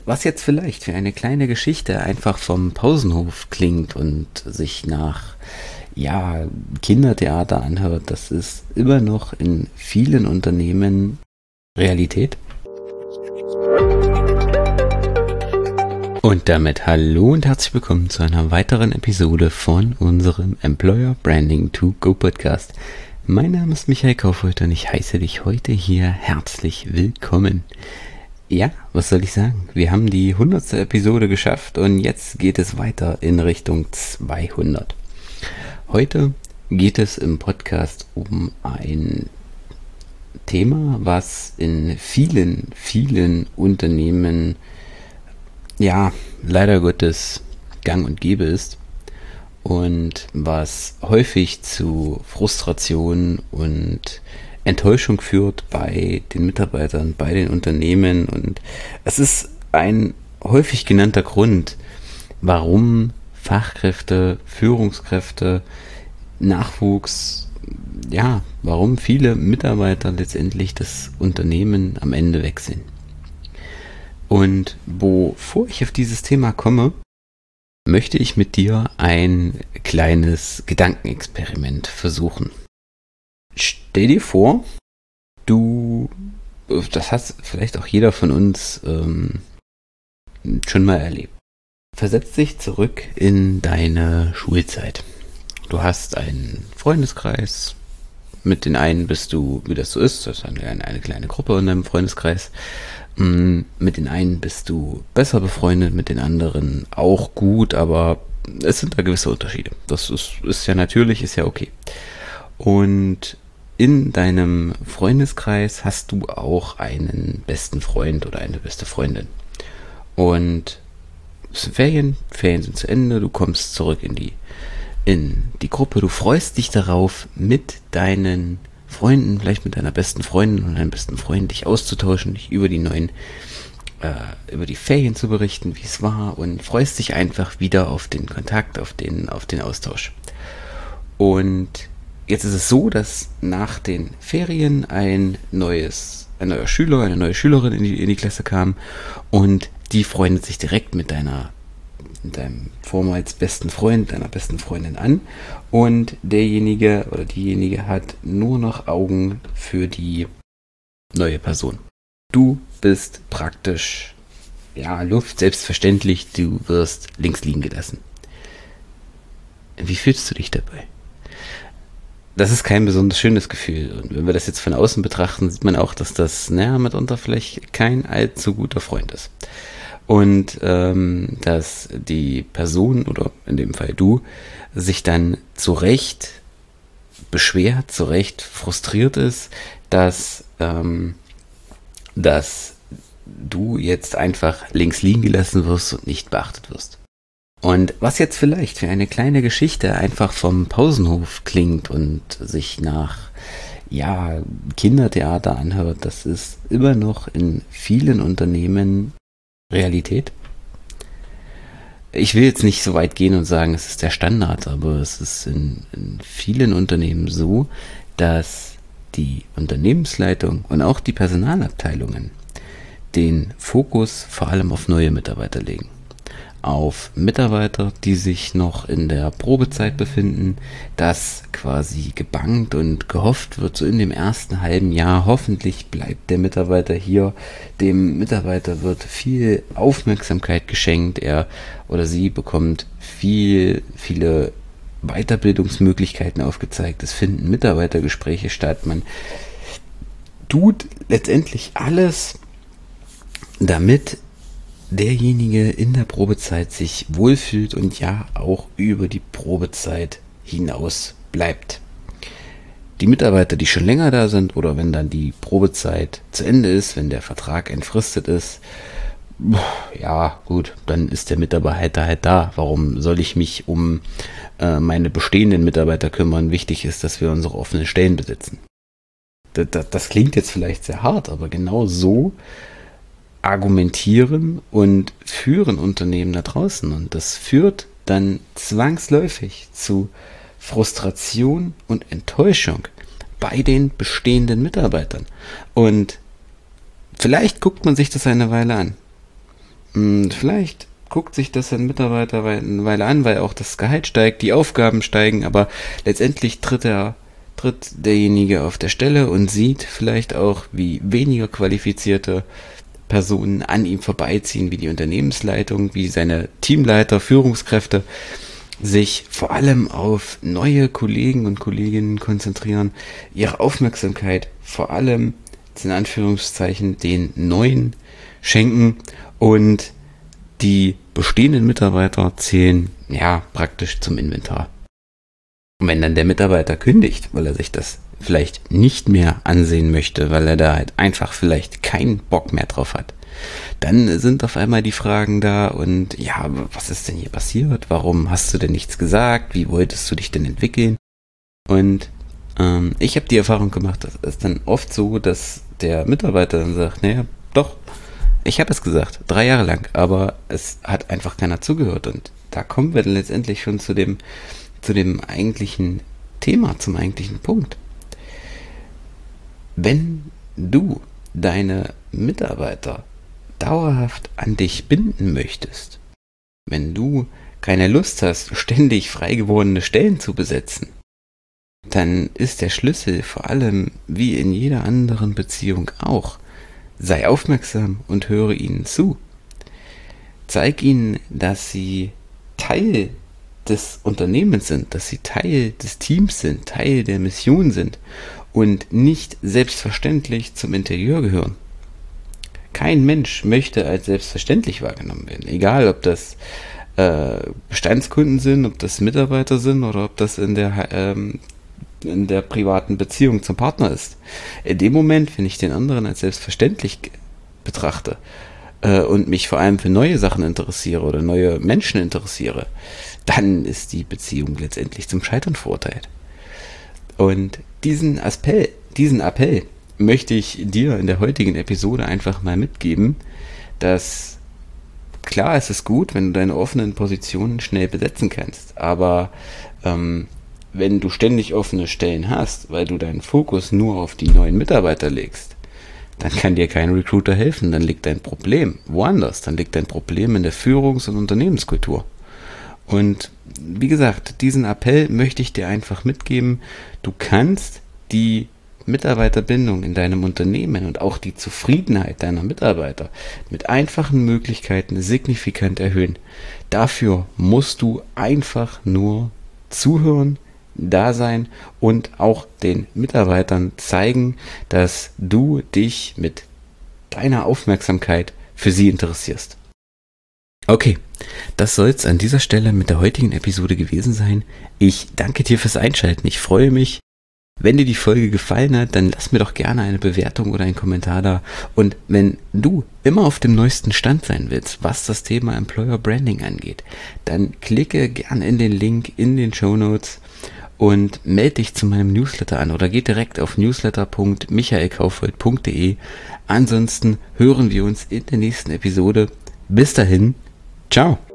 Was jetzt vielleicht für eine kleine Geschichte einfach vom Pausenhof klingt und sich nach, ja, Kindertheater anhört, das ist immer noch in vielen Unternehmen Realität. Und damit hallo und herzlich willkommen zu einer weiteren Episode von unserem Employer Branding to Go Podcast. Mein Name ist Michael Kaufreuth und ich heiße dich heute hier herzlich willkommen. Ja, was soll ich sagen? Wir haben die 100. Episode geschafft und jetzt geht es weiter in Richtung 200. Heute geht es im Podcast um ein Thema, was in vielen Unternehmen, ja, leider Gottes gang und gäbe ist und was häufig zu Frustration und Enttäuschung führt bei den Mitarbeitern, bei den Unternehmen, und es ist ein häufig genannter Grund, warum Fachkräfte, Führungskräfte, Nachwuchs, ja, warum viele Mitarbeiter letztendlich das Unternehmen am Ende wechseln. Und bevor ich auf dieses Thema komme, möchte ich mit dir ein kleines Gedankenexperiment versuchen. Stell dir vor, das hat vielleicht auch jeder von uns schon mal erlebt. Versetz dich zurück in deine Schulzeit. Du hast einen Freundeskreis. Mit den einen bist du, wie das so ist, das ist eine kleine Gruppe in deinem Freundeskreis. Mit den einen bist du besser befreundet, mit den anderen auch gut, aber es sind da gewisse Unterschiede. Das ist ja natürlich, ist ja okay. Und in deinem Freundeskreis hast du auch einen besten Freund oder eine beste Freundin. Und es sind Ferien sind zu Ende, du kommst zurück in die Gruppe, du freust dich darauf, mit deinen Freunden, vielleicht mit deiner besten Freundin und deinem besten Freund, dich auszutauschen, dich über über die Ferien zu berichten, wie es war, und freust dich einfach wieder auf den Kontakt, auf den Austausch. Und jetzt ist es so, dass nach den Ferien ein neuer Schüler, eine neue Schülerin in die Klasse kam, und die freundet sich direkt mit deinem vormals besten Freund, deiner besten Freundin an, und derjenige oder diejenige hat nur noch Augen für die neue Person. Du bist praktisch, ja, Luft, selbstverständlich, du wirst links liegen gelassen. Wie fühlst du dich dabei? Das ist kein besonders schönes Gefühl. Und wenn wir das jetzt von außen betrachten, sieht man auch, dass das, naja, mitunter vielleicht kein allzu guter Freund ist. Und dass die Person, oder in dem Fall du, sich dann zu Recht beschwert, zu Recht frustriert ist, dass du jetzt einfach links liegen gelassen wirst und nicht beachtet wirst. Und was jetzt vielleicht für eine kleine Geschichte einfach vom Pausenhof klingt und sich nach, ja, Kindertheater anhört, das ist immer noch in vielen Unternehmen Realität. Ich will jetzt nicht so weit gehen und sagen, es ist der Standard, aber es ist in vielen Unternehmen so, dass die Unternehmensleitung und auch die Personalabteilungen den Fokus vor allem auf neue Mitarbeiter legen. Auf Mitarbeiter, die sich noch in der Probezeit befinden, dass quasi gebangt und gehofft wird, so in dem ersten halben Jahr, hoffentlich bleibt der Mitarbeiter hier, dem Mitarbeiter wird viel Aufmerksamkeit geschenkt, er oder sie bekommt viele Weiterbildungsmöglichkeiten aufgezeigt, es finden Mitarbeitergespräche statt, man tut letztendlich alles, damit derjenige in der Probezeit sich wohlfühlt und ja auch über die Probezeit hinaus bleibt. Die Mitarbeiter, die schon länger da sind, oder wenn dann die Probezeit zu Ende ist, wenn der Vertrag entfristet ist, ja gut, dann ist der Mitarbeiter halt da. Warum soll ich mich um meine bestehenden Mitarbeiter kümmern? Wichtig ist, dass wir unsere offenen Stellen besetzen. Das klingt jetzt vielleicht sehr hart, aber genau so argumentieren und führen Unternehmen da draußen, und das führt dann zwangsläufig zu Frustration und Enttäuschung bei den bestehenden Mitarbeitern. Und vielleicht guckt man sich das eine Weile an. Vielleicht guckt sich das ein Mitarbeiter eine Weile an, weil auch das Gehalt steigt, die Aufgaben steigen, aber letztendlich tritt derjenige auf der Stelle und sieht vielleicht auch, wie weniger qualifizierte Personen an ihm vorbeiziehen, wie die Unternehmensleitung, wie seine Teamleiter, Führungskräfte sich vor allem auf neue Kollegen und Kolleginnen konzentrieren, ihre Aufmerksamkeit vor allem in Anführungszeichen den Neuen schenken und die bestehenden Mitarbeiter zählen ja praktisch zum Inventar. Und wenn dann der Mitarbeiter kündigt, weil er sich das vielleicht nicht mehr ansehen möchte, weil er da halt einfach vielleicht keinen Bock mehr drauf hat, dann sind auf einmal die Fragen da und ja, was ist denn hier passiert? Warum hast du denn nichts gesagt? Wie wolltest du dich denn entwickeln? Und ich habe die Erfahrung gemacht, das ist dann oft so, dass der Mitarbeiter dann sagt, naja, doch, ich habe es gesagt, 3 Jahre lang, aber es hat einfach keiner zugehört. Und da kommen wir dann letztendlich schon zu dem eigentlichen Thema, zum eigentlichen Punkt. Wenn du deine Mitarbeiter dauerhaft an dich binden möchtest, wenn du keine Lust hast, ständig frei gewordene Stellen zu besetzen, dann ist der Schlüssel vor allem wie in jeder anderen Beziehung auch: sei aufmerksam und höre ihnen zu. Zeig ihnen, dass sie Teil des Unternehmens sind, dass sie Teil des Teams sind, Teil der Mission sind und nicht selbstverständlich zum Interieur gehören. Kein Mensch möchte als selbstverständlich wahrgenommen werden, egal ob das Bestandskunden sind, ob das Mitarbeiter sind oder ob das in der privaten Beziehung zum Partner ist. In dem Moment, wenn ich den anderen als selbstverständlich betrachte und mich vor allem für neue Sachen interessiere oder neue Menschen interessiere, dann ist die Beziehung letztendlich zum Scheitern verurteilt. Und diesen Appell möchte ich dir in der heutigen Episode einfach mal mitgeben, dass klar, es ist gut, wenn du deine offenen Positionen schnell besetzen kannst, aber wenn du ständig offene Stellen hast, weil du deinen Fokus nur auf die neuen Mitarbeiter legst, dann kann dir kein Recruiter helfen, dann liegt dein Problem woanders, dann liegt dein Problem in der Führungs- und Unternehmenskultur. Und wie gesagt, diesen Appell möchte ich dir einfach mitgeben: Du kannst die Mitarbeiterbindung in deinem Unternehmen und auch die Zufriedenheit deiner Mitarbeiter mit einfachen Möglichkeiten signifikant erhöhen. Dafür musst du einfach nur zuhören, da sein und auch den Mitarbeitern zeigen, dass du dich mit deiner Aufmerksamkeit für sie interessierst. Okay, das soll es an dieser Stelle mit der heutigen Episode gewesen sein. Ich danke dir fürs Einschalten. Ich freue mich, wenn dir die Folge gefallen hat, dann lass mir doch gerne eine Bewertung oder einen Kommentar da. Und wenn du immer auf dem neuesten Stand sein willst, was das Thema Employer Branding angeht, dann klicke gerne in den Link in den Shownotes und melde dich zu meinem Newsletter an oder geh direkt auf newsletter.michaelkaufhold.de. Ansonsten hören wir uns in der nächsten Episode. Bis dahin, ciao!